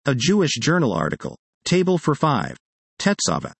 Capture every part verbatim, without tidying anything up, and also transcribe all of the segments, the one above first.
A Jewish journal article. Table for five. Tetzava.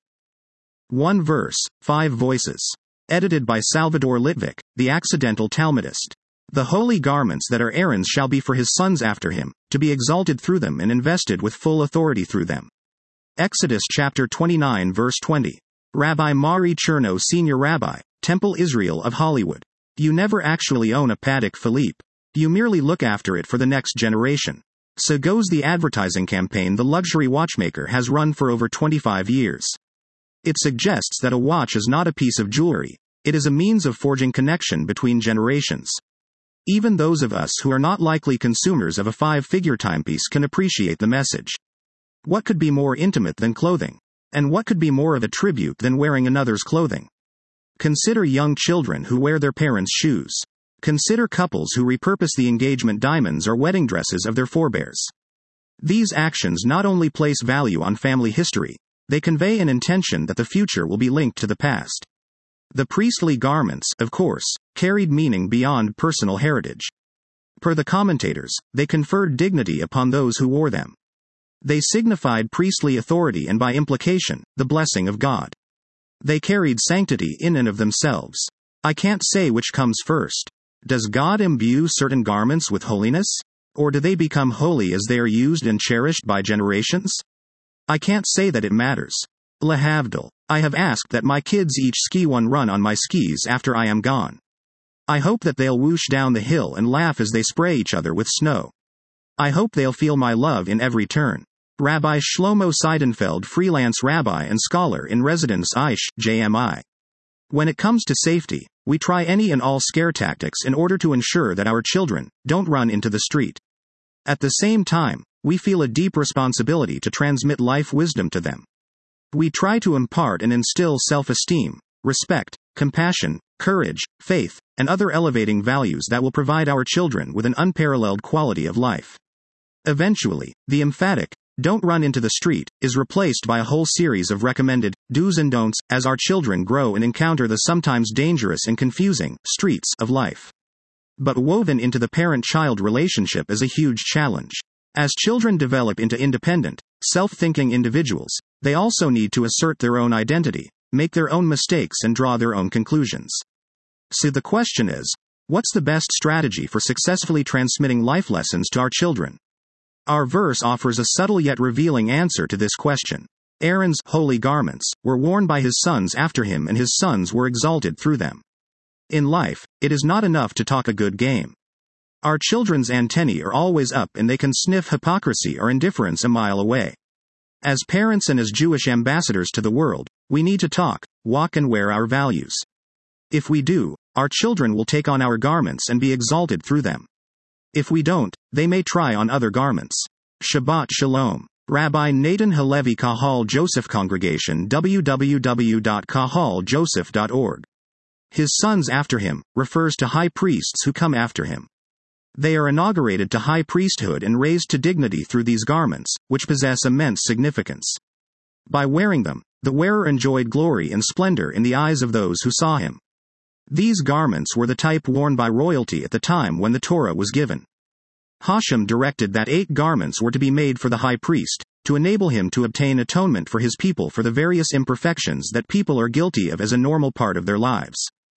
One verse, five voices. Edited by Salvador Litvik, the accidental Talmudist. The holy garments that are Aaron's shall be for his sons after him, to be exalted through them and invested with full authority through them. Exodus chapter twenty-nine verse twenty. Rabbi Mari Cherno, Senior Rabbi, Temple Israel of Hollywood. You never actually own a Patek Philippe. You merely look after it for the next generation. So goes the advertising campaign the luxury watchmaker has run for over twenty-five years. It suggests that a watch is not a piece of jewelry, it is a means of forging connection between generations. Even those of us who are not likely consumers of a five-figure timepiece can appreciate the message. What could be more intimate than clothing? And what could be more of a tribute than wearing another's clothing? Consider young children who wear their parents' shoes. Consider couples who repurpose the engagement diamonds or wedding dresses of their forebears. These actions not only place value on family history, they convey an intention that the future will be linked to the past. The priestly garments, of course, carried meaning beyond personal heritage. Per the commentators, they conferred dignity upon those who wore them. They signified priestly authority and by implication, the blessing of God. They carried sanctity in and of themselves. I can't say which comes first. Does God imbue certain garments with holiness? Or do they become holy as they are used and cherished by generations? I can't say that it matters. Lahavdil. I have asked that my kids each ski one run on my skis after I am gone. I hope that they'll whoosh down the hill and laugh as they spray each other with snow. I hope they'll feel my love in every turn. Rabbi Shlomo Seidenfeld, freelance rabbi and scholar in residence Aish, J M I. When it comes to safety, we try any and all scare tactics in order to ensure that our children don't run into the street. At the same time, we feel a deep responsibility to transmit life wisdom to them. We try to impart and instill self-esteem, respect, compassion, courage, faith, and other elevating values that will provide our children with an unparalleled quality of life. Eventually, the emphatic, "Don't run into the street," is replaced by a whole series of recommended do's and don'ts as our children grow and encounter the sometimes dangerous and confusing streets of life. But woven into the parent-child relationship is a huge challenge. As children develop into independent, self-thinking individuals, they also need to assert their own identity, make their own mistakes and draw their own conclusions. So the question is, what's the best strategy for successfully transmitting life lessons to our children? Our verse offers a subtle yet revealing answer to this question. Aaron's holy garments were worn by his sons after him and his sons were exalted through them. In life, it is not enough to talk a good game. Our children's antennae are always up and they can sniff hypocrisy or indifference a mile away. As parents and as Jewish ambassadors to the world, we need to talk, walk and wear our values. If we do, our children will take on our garments and be exalted through them. If we don't, they may try on other garments. Shabbat Shalom. Rabbi Nathan Halevi, Kahal Joseph Congregation, w w w dot kahal joseph dot org. His sons after him refers to high priests who come after him. They are inaugurated to high priesthood and raised to dignity through these garments, which possess immense significance. By wearing them, the wearer enjoyed glory and splendor in the eyes of those who saw him. These garments were the type worn by royalty at the time when the Torah was given. Hashem directed that eight garments were to be made for the high priest, to enable him to obtain atonement for his people for the various imperfections that people are guilty of as a normal part of their lives.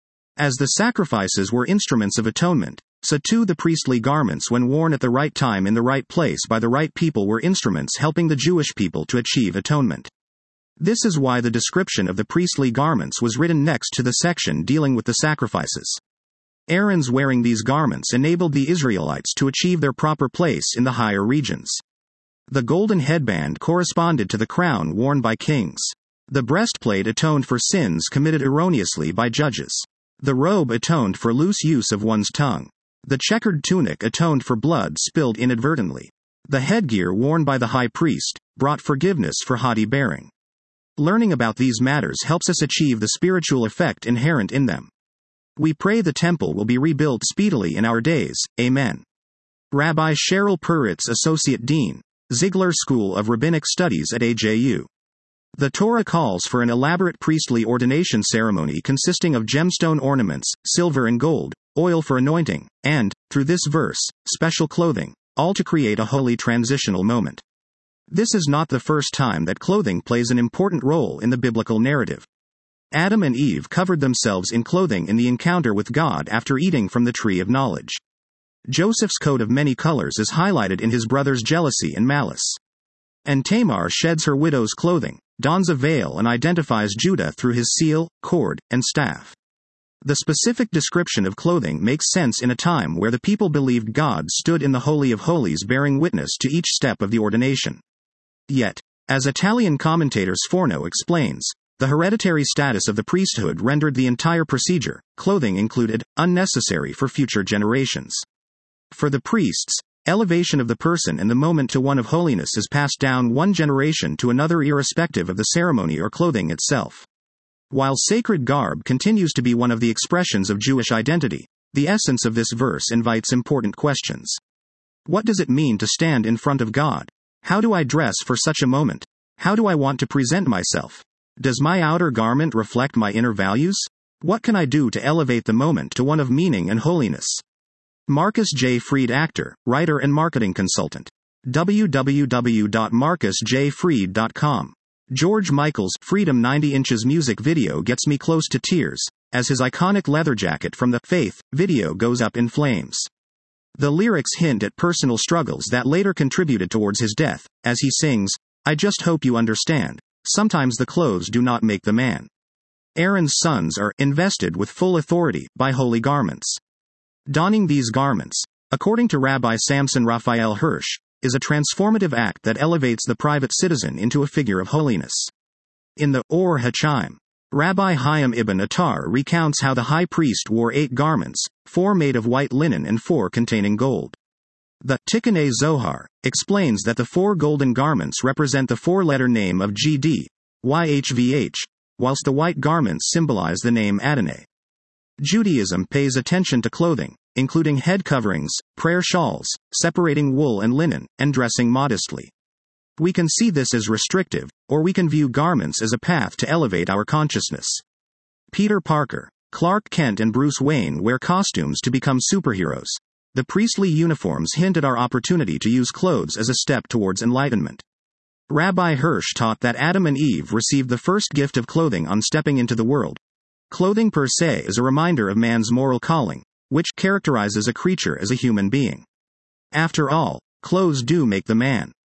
As the sacrifices were instruments of atonement, so too the priestly garments when worn at the right time in the right place by the right people were instruments helping the Jewish people to achieve atonement. This is why the description of the priestly garments was written next to the section dealing with the sacrifices. Aaron's wearing these garments enabled the Israelites to achieve their proper place in the higher regions. The golden headband corresponded to the crown worn by kings. The breastplate atoned for sins committed erroneously by judges. The robe atoned for loose use of one's tongue. The checkered tunic atoned for blood spilled inadvertently. The headgear worn by the high priest brought forgiveness for haughty bearing. Learning about these matters helps us achieve the spiritual effect inherent in them. We pray the temple will be rebuilt speedily in our days, Amen. Rabbi Cheryl Puritz, Associate Dean, Ziegler School of Rabbinic Studies at A J U. The Torah calls for an elaborate priestly ordination ceremony consisting of gemstone ornaments, silver and gold, oil for anointing, and, through this verse, special clothing, all to create a holy transitional moment. This is not the first time that clothing plays an important role in the biblical narrative. Adam and Eve covered themselves in clothing in the encounter with God after eating from the tree of knowledge. Joseph's coat of many colors is highlighted in his brother's jealousy and malice. And Tamar sheds her widow's clothing, dons a veil, and identifies Judah through his seal, cord, and staff. The specific description of clothing makes sense in a time where the people believed God stood in the Holy of Holies bearing witness to each step of the ordination. Yet, as Italian commentator Sforno explains, the hereditary status of the priesthood rendered the entire procedure, clothing included, unnecessary for future generations. For the priests, elevation of the person in the moment to one of holiness is passed down one generation to another irrespective of the ceremony or clothing itself. While sacred garb continues to be one of the expressions of Jewish identity, the essence of this verse invites important questions. What does it mean to stand in front of God? How do I dress for such a moment? How do I want to present myself? Does my outer garment reflect my inner values? What can I do to elevate the moment to one of meaning and holiness? Marcus J. Freed, actor, writer and marketing consultant. w w w dot marcus j freed dot com. George Michael's Freedom ninety inches music video gets me close to tears, as his iconic leather jacket from the Faith video goes up in flames. The lyrics hint at personal struggles that later contributed towards his death, as he sings, "I just hope you understand. Sometimes the clothes do not make the man." Aaron's sons are invested with full authority by holy garments. Donning these garments, according to Rabbi Samson Raphael Hirsch, is a transformative act that elevates the private citizen into a figure of holiness. In the Or HaChaim, Rabbi Chaim ibn Attar recounts how the high priest wore eight garments, four made of white linen and four containing gold. The Tikkunei Zohar explains that the four golden garments represent the four-letter name of G D, Y H V H, whilst the white garments symbolize the name Adonai. Judaism pays attention to clothing, including head coverings, prayer shawls, separating wool and linen, and dressing modestly. We can see this as restrictive, or we can view garments as a path to elevate our consciousness. Peter Parker, Clark Kent and Bruce Wayne wear costumes to become superheroes. The priestly uniforms hint at our opportunity to use clothes as a step towards enlightenment. Rabbi Hirsch taught that Adam and Eve received the first gift of clothing on stepping into the world. Clothing per se is a reminder of man's moral calling, which characterizes a creature as a human being. After all, clothes do make the man.